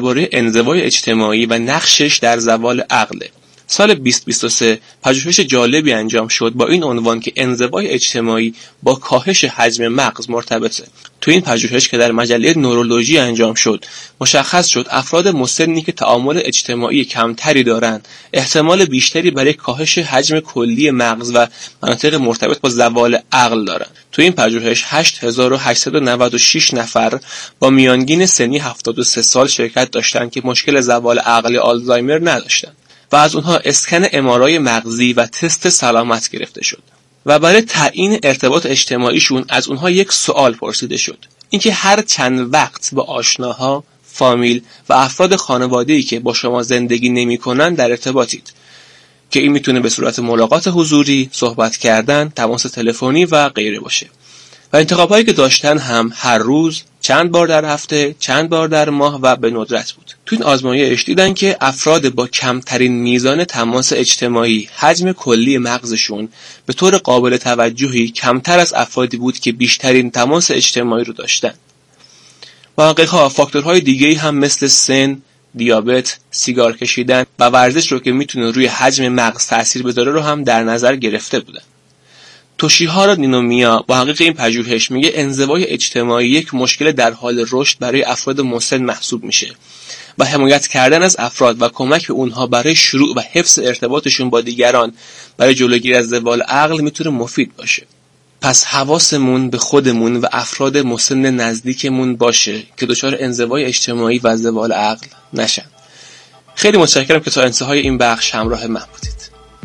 درباره انزوای اجتماعی و نقشش در زوال عقله. سال 2023 پژوهش جالبی انجام شد با این عنوان که انزوای اجتماعی با کاهش حجم مغز مرتبطه. تو این پژوهش که در مجله نورولوژی انجام شد، مشخص شد افراد مسنی که تعامل اجتماعی کمتری دارند، احتمال بیشتری برای کاهش حجم کلی مغز و مناطق مرتبط با زوال عقل دارند. تو این پژوهش 8896 نفر با میانگین سنی 73 سال شرکت داشتند که مشکل زوال عقل آلزایمر نداشتند و از اونها اسکن MRI مغزی و تست سلامت گرفته شد و برای تعیین ارتباط اجتماعیشون از اونها یک سوال پرسیده شد، اینکه هر چند وقت با آشناها، فامیل و افراد خانواده‌ای که با شما زندگی نمی‌کنن در ارتباطید، که این میتونه به صورت ملاقات حضوری، صحبت کردن، تماس تلفنی و غیره باشه. و انتخاب‌هایی که داشتن هم هر روز، چند بار در هفته، چند بار در ماه و به ندرت بود. تو این آزمایش دیدن که افراد با کمترین میزان تماس اجتماعی، حجم کلی مغزشون به طور قابل توجهی کمتر از افرادی بود که بیشترین تماس اجتماعی رو داشتن. محقق‌ها فاکتورهای دیگه‌ای هم مثل سن، دیابت، سیگار کشیدن و ورزش رو که میتونه روی حجم مغز تأثیر بذاره رو هم در نظر گرفته بودن. توشیهارا نینومیا محقق این پژوهش میگه انزوای اجتماعی یک مشکل در حال رشد برای افراد مسن محسوب میشه و حمایت کردن از افراد و کمک به اونها برای شروع و حفظ ارتباطشون با دیگران برای جلوگیری از زوال عقل میتونه مفید باشه. پس حواسمون به خودمون و افراد مسن نزدیکمون باشه که دچار انزوای اجتماعی و زوال عقل نشن. خیلی متشکرم که تا انتهای این بخش همراه من بودید.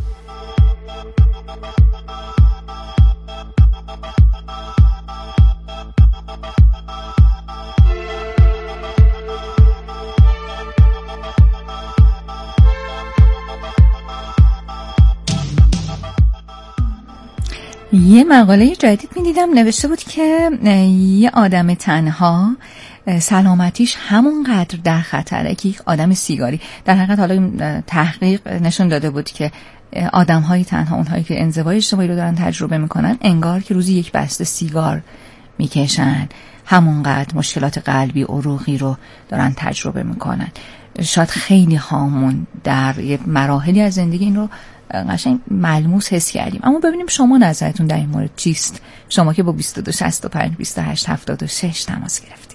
یه مقاله جدید می‌دیدم نوشته بود که یه آدم تنها سلامتیش همونقدر در خطره که یک آدم سیگاری. در حقیقت حالا تحقیق نشون داده بود که آدم‌های تنها، اونهایی که انزوای اجتماعی رو دارن تجربه میکنن، انگار که روزی یک بسته سیگار میکشن، همونقدر مشکلات قلبی عروقی رو دارن تجربه میکنن. شاید خیلی هامون در یه مراحلی از زندگی این رو قشنگ ملموس حس کردیم. اما ببینیم شما نظرتون در این مورد چیست؟ شما که با 22 65 28 76 تماس گرفتید.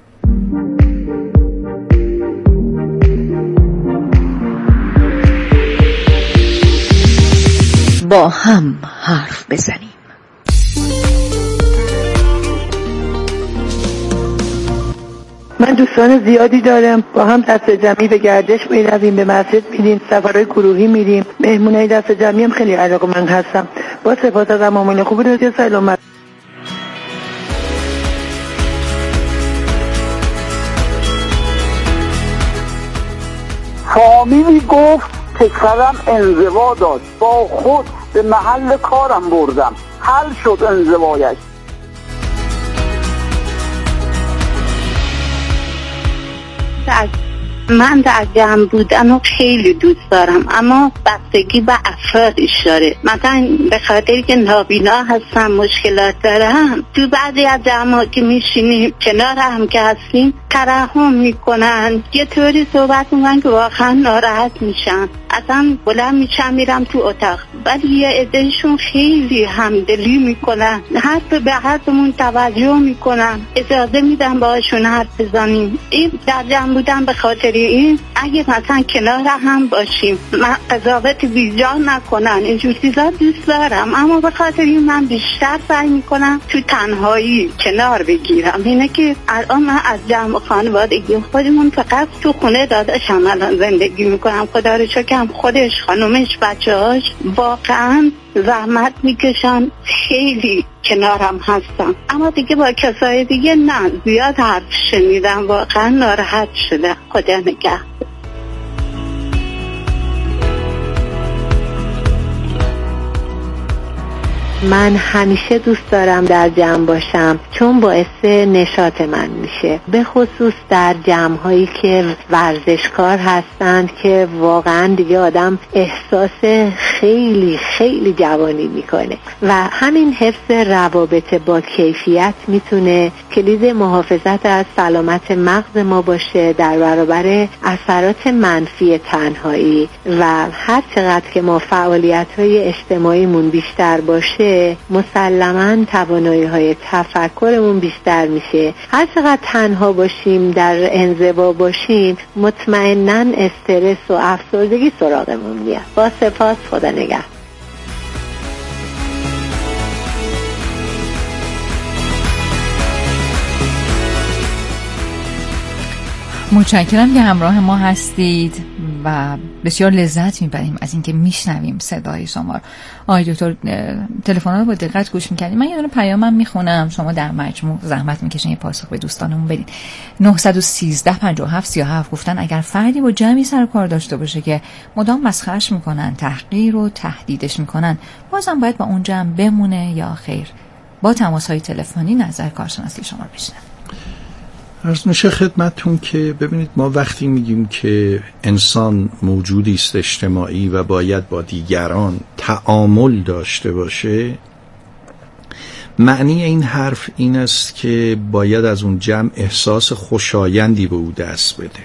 با هم حرف بزنیم. من دوستان زیادی دارم، با هم دست جمعی به گردش میرویم، به مسجد میریم، سفرهای گروهی میریم، مهمونای دست جمعی هم خیلی علاقه‌مند هستم. با سپاس از معامله خوب رادیو سلامت. فامیلی گفت پسرم انزوا داشت، با خود به محل کارم بردم، حل شد انزوایش. من در جمع بودن رو خیلی دوست دارم، اما بستگی به افرادش داره. مثلا به خاطری که نابینا هستم، مشکلات دارم، تو بعضی از جمع‌ها که میشینیم کنار هم که هستیم ترحم میکنن، یه طوری صحبت میکنن که واقعا ناراحت میشن. اصلا بلند میشم میرم تو اتاق، ولی یه عدهشون خیلی همدلی میکنن، حرف به حرفمون توجه میکنن، اجازه میدن باهاشون حرف بزنیم. این در جمع بودن به خاطر این اگه مثلا کنار هم باشیم قضاوت بیجا نکنن، اینجور چیزا دوست دارم، اما به خاطر این من بیشتر سعی میکنم تو تنهایی کنار بگیرم. اینه که الان من از جمع خانوادگی خودمون فقط تو خونه داداشم الان زندگی میکنم. خدا رو شکر خودش، خانومش، بچه‌هاش واقعا زحمت میکشن، خیلی کنارم هستم. اما دیگه با کسای دیگه نه، زیاد حرف شنیدم، واقعا ناراحت شده. خدا نگهدار. من همیشه دوست دارم در جمع باشم چون باعث نشاط من میشه، به خصوص در جمع هایی که ورزشکار هستند که واقعا دیگه آدم احساس خیلی خیلی جوانی میکنه و همین حفظ روابط با کیفیت میتونه کلید محافظت از سلامت مغز ما باشه در برابر اثرات منفی تنهایی. و هر چقدر که ما فعالیت‌های اجتماعیمون بیشتر باشه مسلماً توانایی‌های تفکرمون بیشتر میشه. هر چقدر تنها باشیم، در انزوا باشیم، مطمئناً استرس و افسردگی سراغمون میاد. با سپاس، خدا نگهدار. متشکرم که همراه ما هستید و بسیار لذت میبریم از اینکه میشنویم صدای شما. آقای دکتر تلفن‌ها رو با دقت گوش میکنید. من یه دونه پیامم میخونم، شما در مجموع زحمت میکشین یه پاسخ به دوستانمون بدید. 913 57 37 گفتن اگر فردی با جمعی سر کار داشته باشه که مدام مسخره‌اش میکنن، تحقیر و تهدیدش میکنن، بازم باید با اون جمع بمونه یا خیر؟ با تماس‌های تلفنی نظر کارشناسی شما رو بشنویم. عرض میشه خدمتتون که ببینید، ما وقتی میگیم که انسان موجودی است اجتماعی و باید با دیگران تعامل داشته باشه، معنی این حرف این است که باید از اون جمع احساس خوشایندی به او دست بده.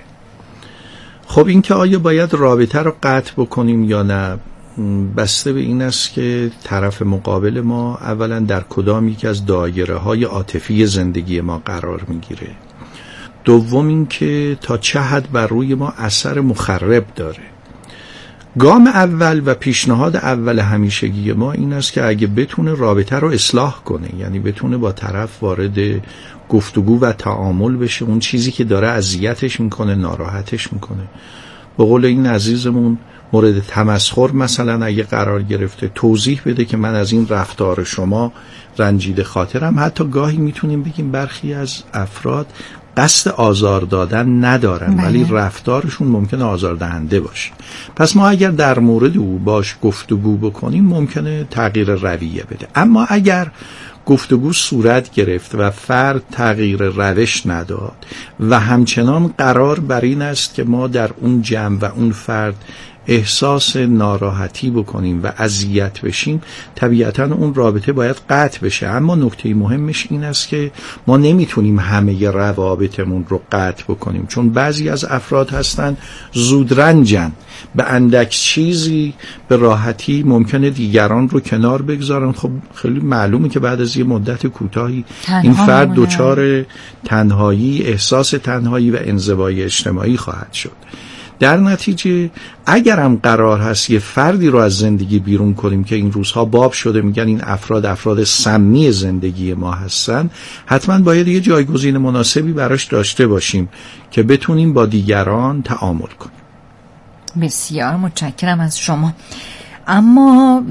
خب این که آیا باید رابطه رو قطع بکنیم یا نه، بسته به این است که طرف مقابل ما اولا در کدام یک از دایره‌های عاطفی زندگی ما قرار میگیره، دوم این که تا چه حد بر روی ما اثر مخرب داره. گام اول و پیشنهاد اول همیشگی ما این است که اگه بتونه رابطه رو اصلاح کنه، یعنی بتونه با طرف وارد گفتگو و تعامل بشه، اون چیزی که داره اذیتش میکنه، ناراحتش میکنه، به قول این عزیزمون مورد تمسخر مثلا اگه قرار گرفته، توضیح بده که من از این رفتار شما رنجیده خاطرم. حتی گاهی میتونیم بگیم برخی از افراد قصد آزار دادن ندارن ولی رفتارشون ممکنه آزاردهنده باشه. پس ما اگر در مورد او باش گفتگو بکنیم ممکنه تغییر رویه بده. اما اگر گفتگو صورت گرفت و فرد تغییر روش نداد و همچنان قرار بر این است که ما در اون جمع و اون فرد احساس ناراحتی بکنیم و اذیت بشیم، طبیعتاً اون رابطه باید قطع بشه. اما نکته مهمش این است که ما نمیتونیم همه روابطمون رو قطع بکنیم، چون بعضی از افراد هستن زودرنجن، به اندک چیزی به راحتی ممکنه دیگران رو کنار بگذارن. خب خیلی معلومه که بعد از یه مدت کوتاهی این فرد دچار تنهایی، احساس تنهایی و انزوای اجتماعی خواهد شد. در نتیجه اگرم قرار هست یه فردی رو از زندگی بیرون کنیم که این روزها باب شده میگن این افراد سمی زندگی ما هستن، حتما باید یه جایگزین مناسبی براش داشته باشیم که بتونیم با دیگران تعامل کنیم. بسیار متشکرم از شما. اما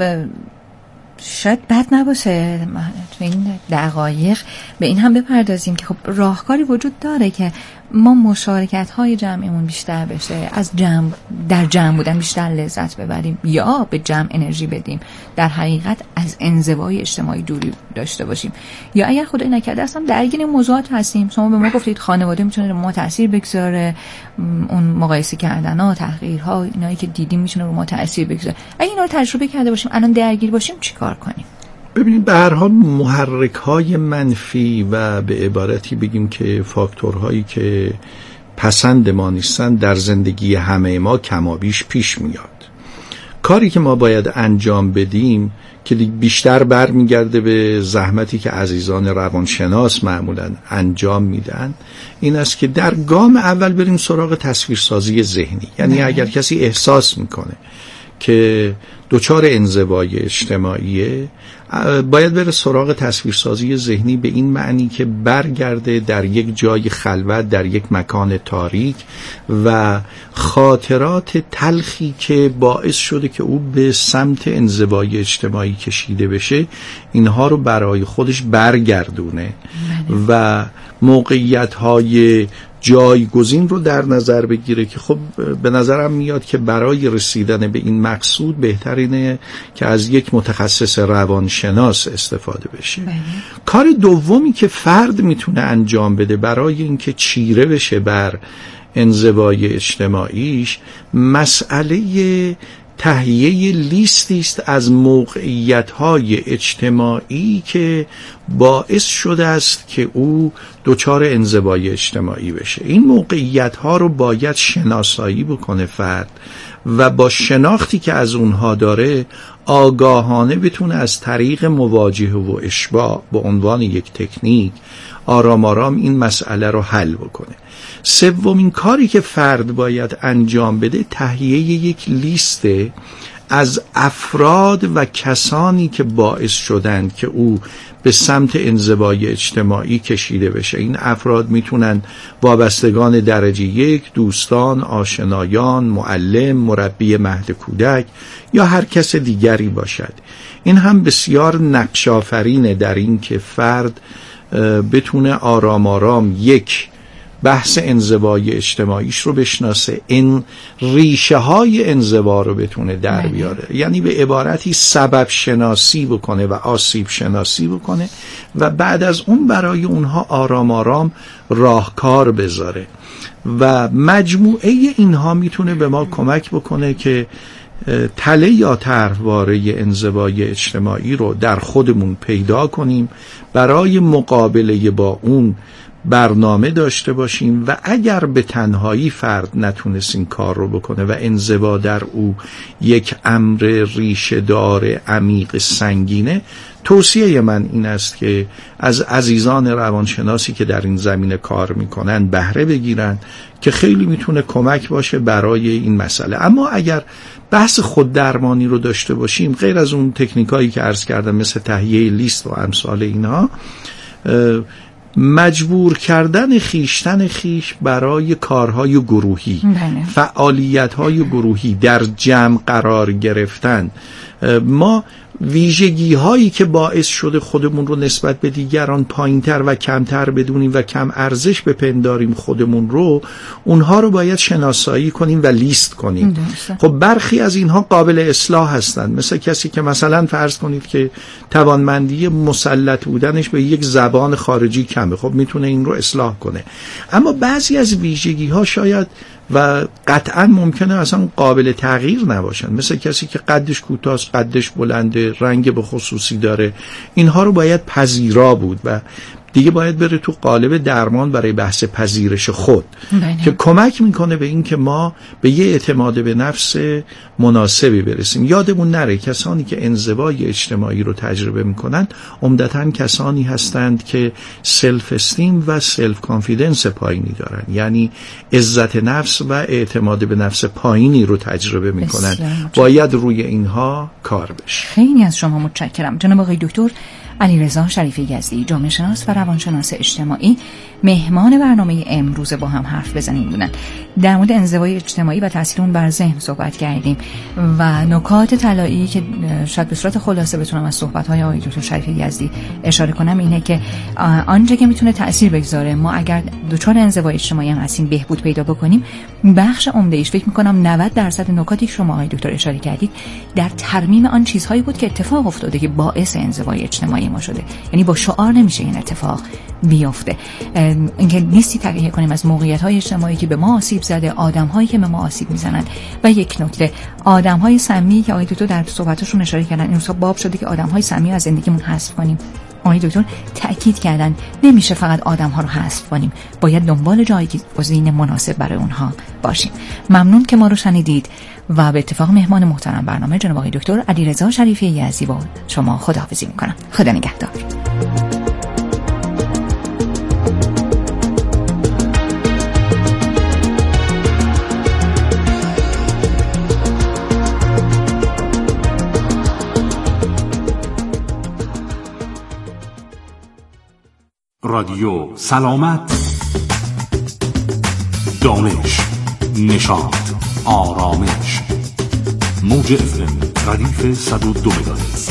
شاید بد نباشه تو این دقایق به این هم بپردازیم که خب راهکاری وجود داره که ما مشارکت‌های جمعیمون بیشتر بشه، از در جمع بودن بیشتر لذت ببریم یا به جمع انرژی بدیم، در حقیقت از انزوای اجتماعی دوری داشته باشیم، یا اگر خدای نکرده اصلا درگیر موضوعات هستیم. شما به ما گفتید خانواده میتونه رو ما تاثیر بگذاره، اون مقایسه کردن‌ها، تحقیرها، اینایی که دیدیم میتونه رو ما تاثیر بگذاره. اگه اینا رو تجربه کرده باشیم الان درگیر باشیم چیکار کنیم؟ ببینید، به هر حال محرک‌های منفی و به عبارتی بگیم که فاکتورهایی که پسند ما نیستن در زندگی همه ما کمابیش پیش میاد. کاری که ما باید انجام بدیم که بیشتر برمیگرده به زحمتی که عزیزان روانشناس معمولاً انجام میدن، این است که در گام اول بریم سراغ تصویرسازی ذهنی. یعنی اگر کسی احساس میکنه که دچار انزوای اجتماعیه، باید بره سراغ تصویرسازی ذهنی به این معنی که برگرده در یک جای خلوت، در یک مکان تاریک و خاطرات تلخی که باعث شده که او به سمت انزوای اجتماعی کشیده بشه، اینها رو برای خودش برگردونه و موقعیت‌های جایگزین رو در نظر بگیره که خب به نظرم میاد که برای رسیدن به این مقصود بهتر اینه که از یک متخصص روانشناس استفاده بشه. کار دومی که فرد میتونه انجام بده برای اینکه چیره بشه بر انزوای اجتماعیش، مسئله تهیه لیستی است از موقعیت‌های اجتماعی که باعث شده است که او دچار انزوای اجتماعی بشه. این موقعیت‌ها رو باید شناسایی بکنه فرد و با شناختی که از اونها داره آگاهانه بتونه از طریق مواجهه و اشباع به عنوان یک تکنیک آرام آرام این مسئله رو حل بکنه. سومین کاری که فرد باید انجام بده تهیه یک لیست از افراد و کسانی که باعث شدند که او به سمت انزوای اجتماعی کشیده بشه. این افراد میتونن وابستگان درجه یک، دوستان، آشنایان، معلم، مربی مهد کودک یا هر کس دیگری باشد. این هم بسیار نقش آفرینه در این که فرد بتونه آرام آرام یک بحث انزوای اجتماعیش رو بشناسه، این ریشه های انزوا رو بتونه در بیاره، یعنی به عبارتی سبب شناسی بکنه و آسیب شناسی بکنه و بعد از اون برای اونها آرام آرام راهکار بذاره و مجموعه اینها میتونه به ما کمک بکنه که تله یا طرحواره انزوای اجتماعی رو در خودمون پیدا کنیم، برای مقابله با اون برنامه داشته باشیم و اگر به تنهایی فرد نتونست این کار رو بکنه و انزوا در او یک امر ریشه دار عمیق سنگینه، توصیه من این است که از عزیزان روانشناسی که در این زمینه کار میکنن بهره بگیرن که خیلی میتونه کمک باشه برای این مسئله. اما اگر بحث خود درمانی رو داشته باشیم، غیر از اون تکنیکایی که عرض کردم مثل تهیه لیست و امثال اینها، مجبور کردن خیشتن خیش برای کارهای گروهی، فعالیت‌های گروهی، در جمع قرار گرفتن، ما ویژگی هایی که باعث شده خودمون رو نسبت به دیگران پایینتر و کمتر بدونیم و کم ارزش بپنداریم خودمون رو، اونها رو باید شناسایی کنیم و لیست کنیم. خب برخی از اینها قابل اصلاح هستند، مثل کسی که مثلا فرض کنید که توانمندی مسلط بودنش به یک زبان خارجی کمه، خب میتونه این رو اصلاح کنه. اما بعضی از ویژگی ها شاید و قطعا ممکنه اصلا قابل تغییر نباشن، مثل کسی که قدش کوتاست، قدش بلنده، رنگ به خصوصی داره. اینها رو باید پذیرا بود و دیگه باید بره تو قالب درمان برای بحث پذیرش خود که کمک میکنه به این که ما به یه اعتماد به نفس مناسبی برسیم. یادمون نره کسانی که انزوای اجتماعی رو تجربه میکنن عمدتاً کسانی هستند که سلف استیم و سلف کانفیدنس پایینی دارن، یعنی عزت نفس و اعتماد به نفس پایینی رو تجربه میکنن. باید روی اینها کار بشه. خیلی از شما متشکرم. جناب آقای دکتر علیرضا شریفی یزدی، جامعه شناس و روانشناس اجتماعی، مهمان برنامه امروز با هم حرف بزنیم بودن. در مورد انزوای اجتماعی و تاثیر اون بر ذهن صحبت کردیم و نکات طلایی که شاید به صورت خلاصه بتونم از صحبت‌های آقای دکتر شریفی یزدی اشاره کنم اینه که آنچه که میتونه تاثیر بگذاره، ما اگر دچار انزوای اجتماعی هم هستیم بهبود پیدا بکنیم، بخش عمده ایش فکر می‌کنم 90% نکاتی که شما آقای دکتر اشاره کردید در ترمیم آن چیزهایی بود که اتفاق افتاده که باعث انزوای اجتماعی ما شده. یعنی با شعار نمیشه این اتفاق بیفته. اینکه لیستی تهیه کنیم از موقعیت‌های اجتماعی که به ما آسیب زده، آدم‌هایی که به ما آسیب میزنند و یک نکته، آدم‌های سمی که آقای دکتر در صحبتشون اشاره کردن، این روزا باب شده که آدم‌های سمی از زندگیمون حذف کنیم. آقای دکتر تأکید کردن نمیشه فقط آدم‌ها رو حذف کنیم، باید دنبال جایگزین مناسب برای اونها باشیم. ممنون که ما رو شنیدید و به اتفاق مهمان محترم برنامه جناب آقای دکتر علیرضا شریفی یزدی با شما خداحافظی می‌کنم. خدا نگهدار. رادیو سلامت، دانش، نشاط، آرامش، موج FM ردیف 102 مگاهرتز.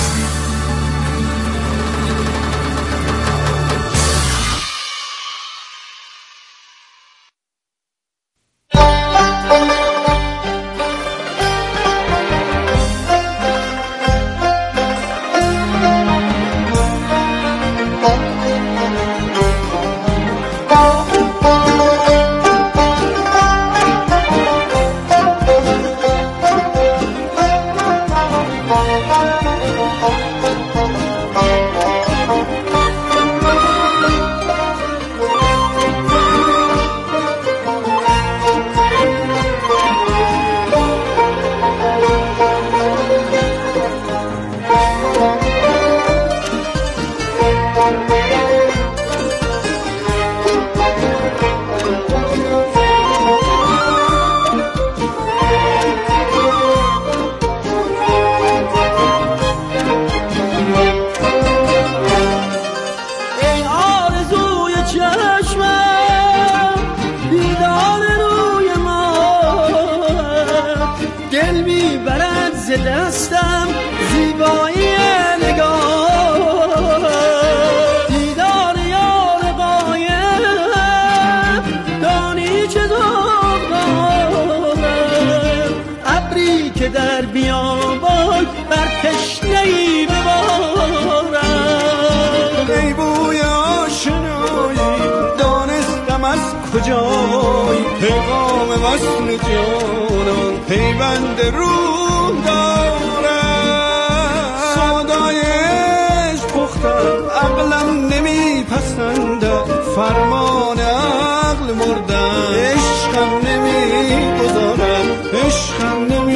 وصل جانان پیوند روح دارد. سودای عشق پختم عقلم نمیپسندد، فرمان عقل مردم عشقم نمیگذارد، عشقم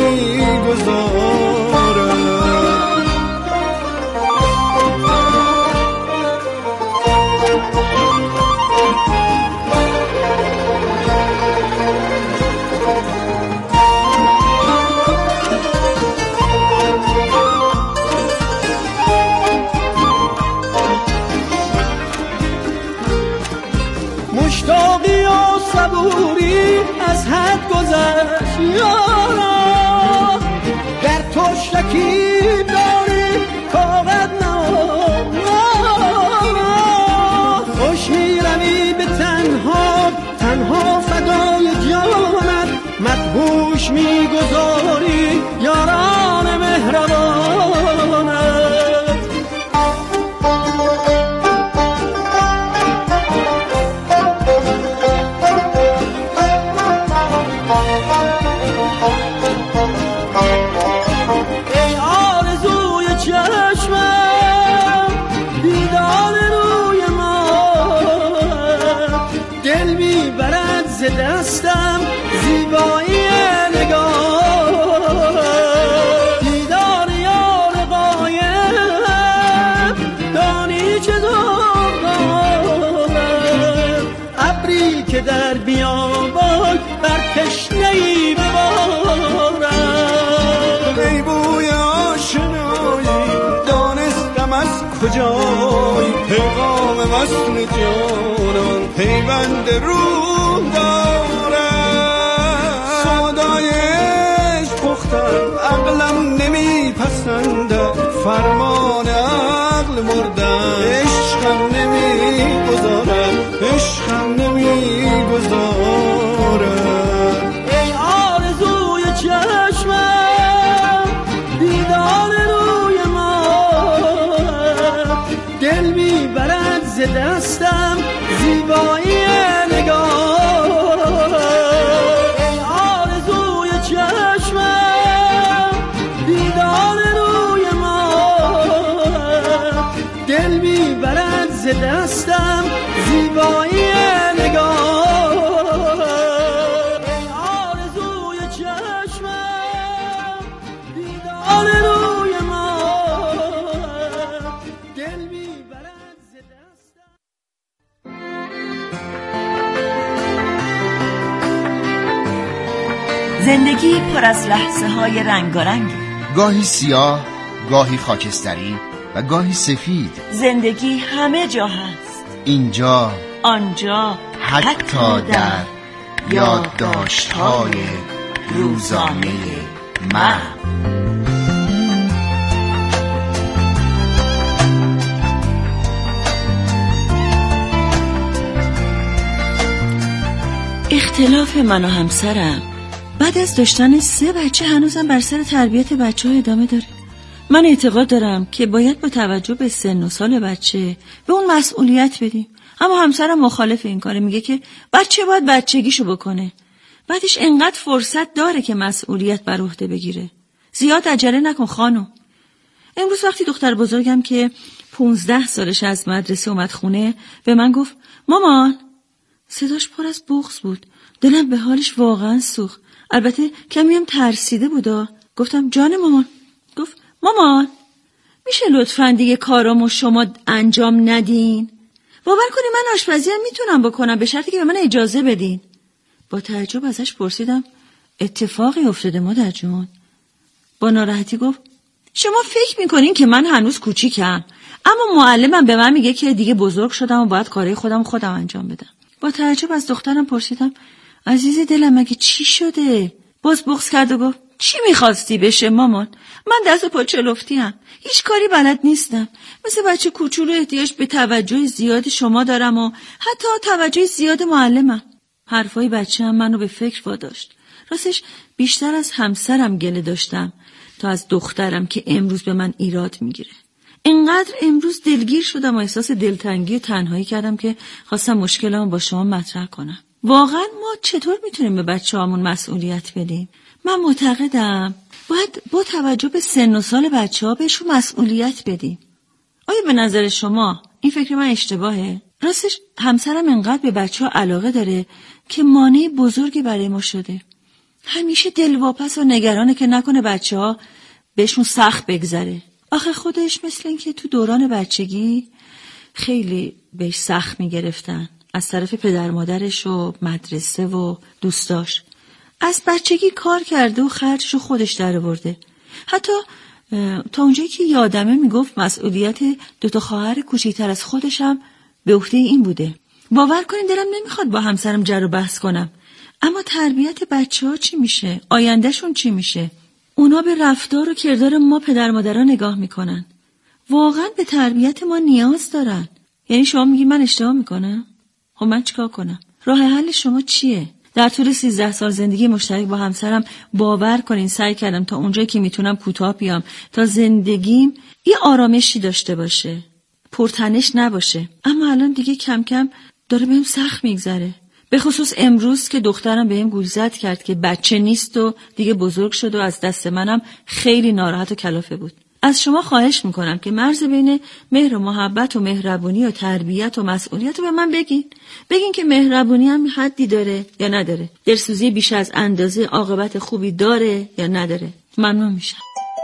نمیگذارد. مشتاقی و صبوری از حد گذشت یارا، در تو شکیب داری کاغد نمانا. خوش میروی به تنها تنها فدای جانت، مدهوش میگذاری یاران مهربانت. ای آرزوی چشمم دیدار روی من، دل میبرد ز دستم زیبایی نگاه. دیدار یار غایب دانی چه ذوق دارد، ابری که در بیابان بر تشنه‌ای ببارد. ای بوی آشنایی دانستم از کجایی، پیغام وصل جانان پیوند روح دارد. سودای عشق پختم عقلم نمیپسندد، فرمان عقل مردم عشقم نمیگذارد، عشقم نمیگذارد. ای آرزوی چشمم دیدار روی من، دل میبرد ز دستم زیبایی نگاه. ای آرزوی چشمم دیدار روی من، دل میبرد ز دستم زیبایی نگاه. ای آرزوی چشمم دیدار روی من، دل میبرد ز دستم. زندگی پر از لحظه های رنگارنگی، گاهی سیاه، گاهی خاکستری و گاهی سفید. زندگی همه جا هست، اینجا، آنجا، حتی در یادداشت‌های روزانه من. اختلاف من و همسرم بعد از داشتن 3 بچه هنوزم بر سر تربیت بچه‌ها ادامه داره. من اعتقاد دارم که باید با توجه به سن و سال بچه به اون مسئولیت بدیم، اما همسرم مخالف این کاره، میگه که بچه باید بچگیشو بکنه، بعدش انقدر فرصت داره که مسئولیت بر عهده بگیره. زیاد عجله نکن خانم. امروز وقتی دختر بزرگم که 15 سالش از مدرسه اومد خونه به من گفت مامان، صداش پر از بغض بود، دلم به حالش واقعا سوخت. البته کمی هم ترسیده بودا. گفتم جان مامان. گفت مامان میشه لطفاً دیگه کارامو شما انجام ندین؟ باور کنی من آشپزی هم میتونم بکنم به شرطی که به من اجازه بدین. با تعجب ازش پرسیدم اتفاقی افتاده مادر جون؟ با ناراحتی گفت شما فکر میکنین که من هنوز کوچیکم، اما معلمم به من میگه که دیگه بزرگ شدم و باید کارهای خودم انجام بدم. با تعجب از دخترم پرسیدم عزیز دلم مگه چی شده؟ باز بغض کرد و گفت چی میخواستی بشه مامان؟ من دست و پا چلفتیم، هیچ کاری بلد نیستم، مثل بچه کوچولو احتیاج به توجه زیاد شما دارم و حتی توجه زیاد معلمم. حرفای بچه هم منو به فکر واداشت. راستش بیشتر از همسرم گله داشتم تا از دخترم که امروز به من ایراد میگیره. اینقدر امروز دلگیر شدم و احساس دلتنگی و تنهایی کردم که خواستم مشکلمو با شما مطرح کنم. واقعا ما چطور میتونیم به بچه‌هامون مسئولیت بدیم؟ من معتقدم باید با توجه به سن و سال بچه‌ها بهشون مسئولیت بدیم. آیا به نظر شما این فکر من اشتباهه؟ راستش همسرم انقدر به بچه‌ها علاقه داره که مانع بزرگی برای ما شده. همیشه دلواپس و نگرانه که نکنه بچه‌ها بهشون سخت بگذره. آخه خودش مثل این که تو دوران بچگی خیلی بهش سخت میگرفتن از طرف پدر مادرش و مدرسه و دوستاش. از بچگی کار کرده و خرجشو خودش در آورده. حتی تا اونجایی که یادمه میگفت مسئولیت 2 خواهر کوچیک‌تر از خودشم به عهده این بوده. باور کنین دلم نمیخواد با همسرم جر و بحث کنم، اما تربیت بچه‌ها چی میشه؟ آیندهشون چی میشه؟ اونا به رفتار و کردار ما پدر مادرها نگاه میکنن. واقعا به تربیت ما نیاز دارن. یعنی شما میگی من اشتباه میکنم؟ خب من چیکار کنم؟ راه حل شما چیه؟ در طول 13 سال زندگی مشترک با همسرم باور کنین سعی کردم تا اونجایی که میتونم کوتاه بیام تا زندگیم یه آرامشی داشته باشه، پرتنش نباشه. اما الان دیگه کم کم داره بهم سخت میگذره. به خصوص امروز که دخترم بهم گوشزد کرد که بچه نیست و دیگه بزرگ شد و از دست منم خیلی ناراحت و کلافه بود. از شما خواهش میکنم که مرز بین مهر و محبت و مهربونی و تربیت و مسئولیت رو به من بگین که مهربونی هم حدی داره یا نداره، دلسوزی بیش از اندازه عاقبت خوبی داره یا نداره. ممنون میشم.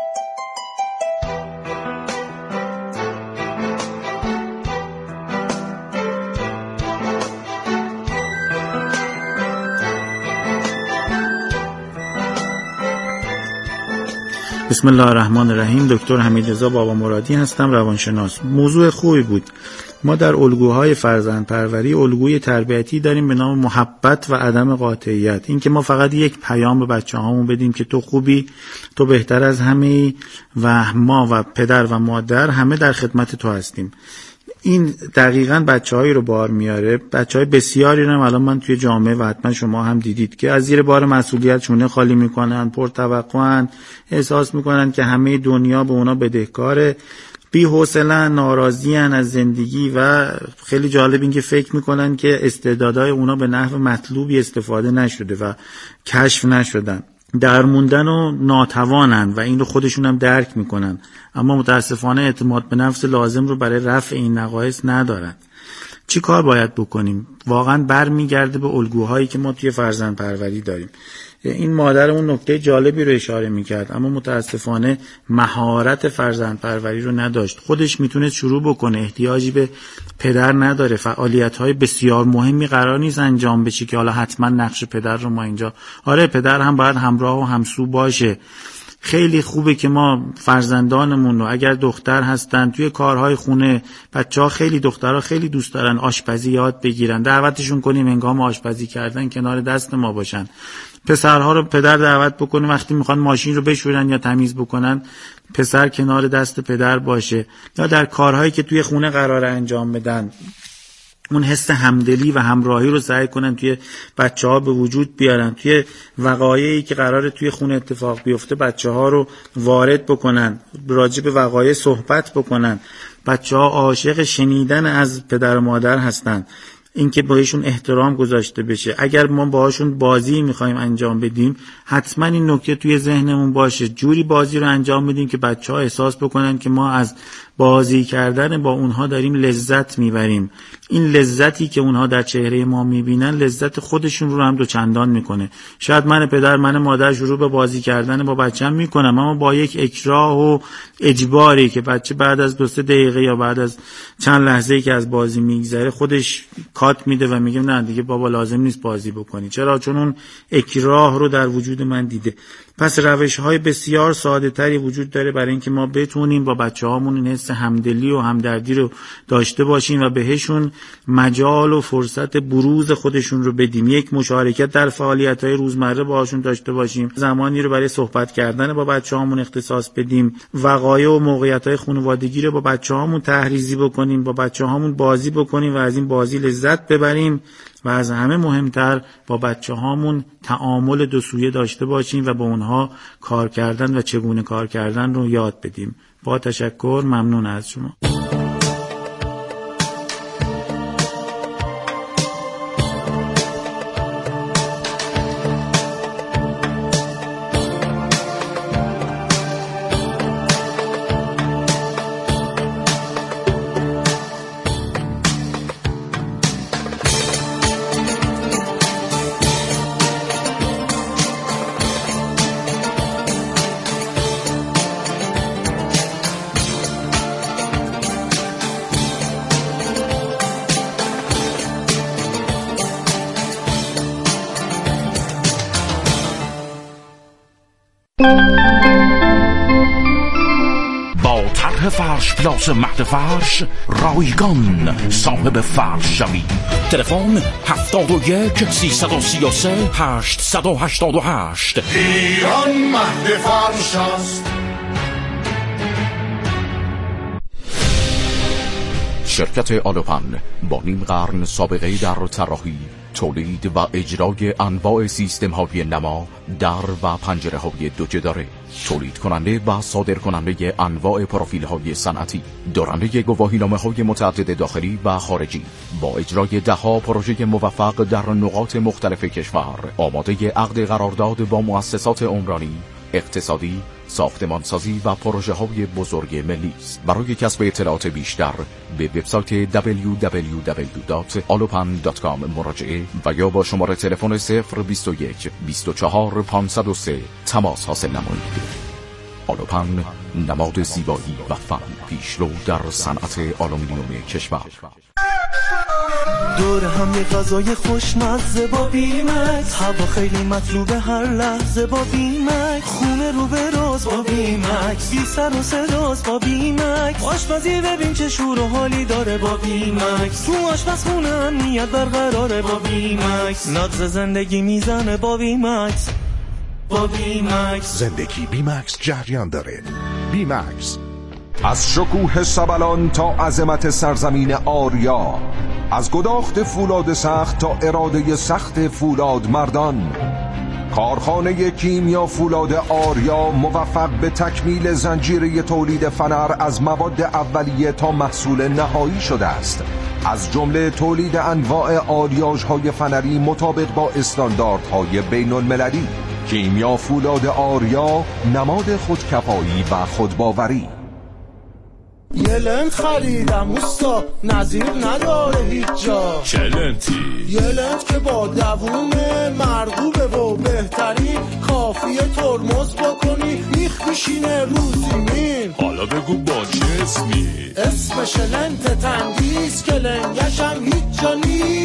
بسم الله الرحمن الرحیم. دکتر حمیدرضا بابا مرادی هستم، روانشناس. موضوع خوبی بود. ما در الگوهای فرزندپروری الگوی تربیتی داریم به نام محبت و عدم قاطعیت. این که ما فقط یک پیام به بچه‌هامون بدیم که تو خوبی، تو بهتر از همه‌ای و ما و پدر و مادر همه در خدمت تو هستیم. این دقیقاً بچه‌هایی رو بار میاره. بچه‌های بسیاری رو الان من توی جامعه و حتما شما هم دیدید که از زیر بار مسئولیت شونه خالی میکنن، پرتوقعن، احساس میکنن که همه دنیا به اونا بدهکاره، بی‌حوصله‌ان، ناراضی‌ان از زندگی و خیلی جالب این که فکر میکنن که استعدادهای اونا به نحو مطلوبی استفاده نشده و کشف نشدن. درموندن و ناتوانن و این رو خودشون هم درک میکنن، اما متاسفانه اعتماد به نفس لازم رو برای رفع این نقایص ندارن. چی کار باید بکنیم؟ واقعا برمیگرده به الگوهایی که ما توی فرزند پروری داریم. این مادرمون نکته جالبی رو اشاره میکرد، اما متاسفانه مهارت فرزند پروری رو نداشت. خودش میتونه شروع بکنه، احتیاجی به پدر نداره. فعالیت‌های بسیار مهمی قرار نیست انجام بشه که حالا حتما نقش پدر رو ما اینجا، آره پدر هم باید همراه و همسو باشه. خیلی خوبه که ما فرزندانمون رو اگر دختر هستن توی کارهای خونه، بچه‌ها خیلی دخترها خیلی دوست دارن آشپزی یاد بگیرن، دعوتشون کنیم هنگام آشپزی کردن کنار دست ما باشن. پسرها رو پدر دعوت بکنه وقتی میخوان ماشین رو بشورن یا تمیز بکنن پسر کنار دست پدر باشه، یا در کارهایی که توی خونه قراره انجام بدن اون حس همدلی و همراهی رو سعی کنن توی بچه‌ها به وجود بیارن. توی وقایعی که قراره توی خونه اتفاق بیفته بچه‌ها رو وارد بکنن، راجع به وقایع صحبت بکنن. بچه‌ها عاشق شنیدن از پدر و مادر هستن، اینکه بهشون احترام گذاشته بشه. اگر ما باهاشون بازی میخوایم انجام بدیم حتما این نکته توی ذهنمون باشه، جوری بازی رو انجام بدیم که بچه‌ها احساس بکنن که ما از بازی کردن با اونها داریم لذت میبریم. این لذتی که اونها در چهره ما میبینن لذت خودشون رو هم دوچندان میکنه. شاید من پدر من مادر شروع به بازی کردن با بچه‌م میکنم، اما با یک اکراه و اجباری که بچه بعد از 2-3 دقیقه یا بعد از چند لحظه‌ای که از بازی میگذره خودش کات میده و میگه نه دیگه بابا لازم نیست بازی بکنی. چرا؟ چون اون اکراه رو در وجود من دیده. پس روش‌های بسیار ساده‌تری وجود داره برای اینکه ما بتونیم با بچه‌هامون این حس همدلی و همدردی رو داشته باشیم و بهشون مجال و فرصت بروز خودشون رو بدیم. یک، مشارکت در فعالیت‌های روزمره باهاشون داشته باشیم، زمانی رو برای صحبت کردن با بچه‌هامون اختصاص بدیم، وقایع و موقعیت‌های خانوادگی رو با بچه‌هامون تحریزی بکنیم، با بچه‌هامون بازی بکنیم و از این بازی لذت ببریم و از همه مهمتر با بچه‌هامون تعامل دو سویه داشته باشیم و با اونها کار کردن و چگونه کار کردن رو یاد بدیم. با تشکر، ممنون از شما. با طرح فرش پلاس مهد فرش رایگان صاحب فرش شوی. تلفن 71 333 888. ایران مهد فرش است. شرکت آلوپن با نیم قرن سابقه در طراحی، تولید و اجرای انواع سیستم های نما، در و پنجره های دوجه داره، تولید کننده و صادر کننده انواع پروفیل های صنعتی، دارنده گواهی نامه های متعدد داخلی و خارجی، با اجرای دهها پروژه موفق در نقاط مختلف کشور، آماده عقد قرارداد با مؤسسات عمرانی، اقتصادی، ساختمانسازی و پروژه های بزرگ ملی است. برای کسب اطلاعات بیشتر به وبسایت www.alopan.com مراجعه و یا با شماره تلفن 021 24 503 تماس حاصل نمایید. آلوپن، نماد زیبایی و فن، پیشرو در صنعت آلومینیوم کشور. دور هم یه غذای خوشمزه با بیمکس، هوا خیلی مطلوبه هر لحظه با بیمکس، خونه رو به راز با بیمکس، بی سر و صداست با بیمکس، آشپزی ببین چه شور و حالی داره با بیمکس، تو آشپزخونه امنیت برقراره با بیمکس، نبض زندگی میزنه با بیمکس. با بیمکس زندگی بیمکس جریان داره. بیمکس از شکوه سبلان تا عظمت سرزمین آریا، از گداخت فولاد سخت تا اراده سخت فولاد مردان، کارخانه کیمیا فولاد آریا موفق به تکمیل زنجیره تولید فنر از مواد اولیه تا محصول نهایی شده است، از جمله تولید انواع آلیاژهای فنری مطابق با استانداردهای بین المللی. کیمیا فولاد آریا، نماد خودکفایی و خودباوری. یه لنت خریدم اوستا، نظیر نداره هیچ جا. چه لنتی؟ یه لنت که با دوومه، مرغوبه و بهترین، کافیه ترمز بکنی میخ میشینه رو زمین. حالا بگو با چه اسمی؟ اسمش لنت تندیس که لنگشم هیچ جا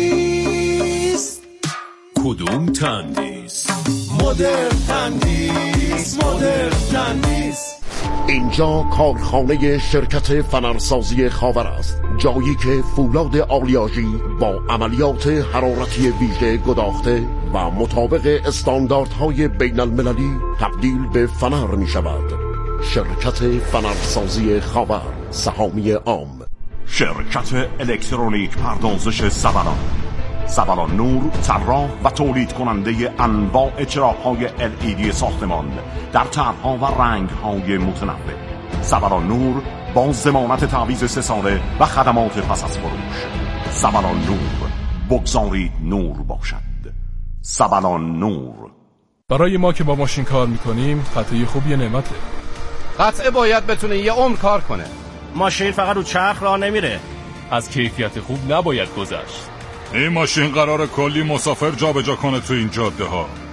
نیست. کدوم تندیس؟ مدرن تندیس، مدرن تندیس. اینجا کارخانه شرکت فنرسازی خاور است، جایی که فولاد آلیاژی با عملیات حرارتی ویژه گداخته و مطابق استانداردهای بین المللی تبدیل به فنر می شود. شرکت فنرسازی خاور، سهامی عام. شرکت الکترونیک پردازش سبلان، سبلان نور، طراح و تولید کننده انواع چراغ‌های LED ساختمان در طرح‌ها و رنگ‌های متنوع. سبلان نور با ضمانت تعویض 3 ساله و خدمات پس از فروش. سبلان نور، بگذارید نور باشد. سبلان نور. برای ما که با ماشین کار میکنیم قطعه خوب یه نعمته. قطعه باید بتونه یه عمر کار کنه. ماشین فقط رو چرخ راه نمیره. از کیفیت خوب نباید گذشت. این ماشین قراره کلی مسافر جابجا کنه تو این جاده ها.